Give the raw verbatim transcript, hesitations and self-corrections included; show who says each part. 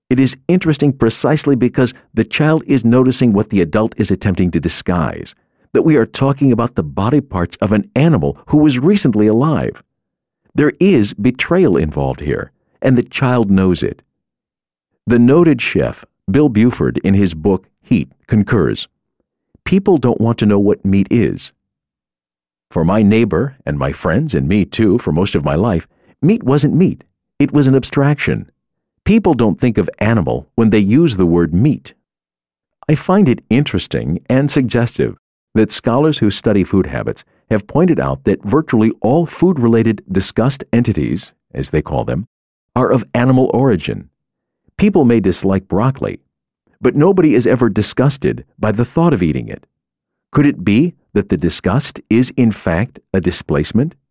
Speaker 1: It is interesting precisely because the child is noticing what the adult is attempting to disguise, that we are talking about the body parts of an animal who was recently alive. There is betrayal involved here, and the child knows it. The noted chef, Bill Buford, in his book Heat, concurs, "People don't want to know what meat is. For my neighbor and my friends, and me too for most of my life, meat wasn't meat. It was an abstraction. People don't think of animal when they use the word meat." I find it interesting and suggestive that scholars who study food habits have pointed out that virtually all food-related disgust entities, as they call them, are of animal origin. People may dislike broccoli, but nobody is ever disgusted by the thought of eating it. Could it be that the disgust is in fact a displacement?